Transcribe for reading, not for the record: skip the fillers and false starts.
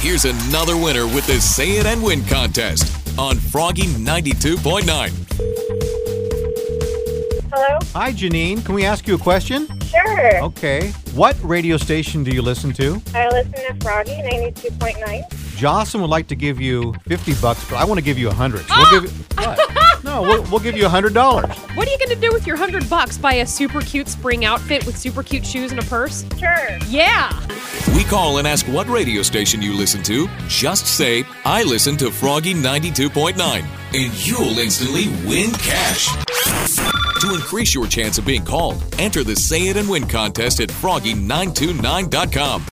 Here's another winner with the Say It and Win contest on Froggy 92.9. Hello? Hi, Janine. Can we ask you a question? Sure. Okay. What radio station do you listen to? I listen to Froggy 92.9. Jocelyn would like to give you $50, but I want to give you $100. So we'll give you, what? No, we'll give you $100. What are you going to do with your $100? Buy a super cute spring outfit with super cute shoes and a purse? Sure. Yeah. We call and ask what radio station you listen to. Just say, I listen to Froggy 92.9, and you'll instantly win cash. To increase your chance of being called, enter the Say It and Win contest at froggy929.com.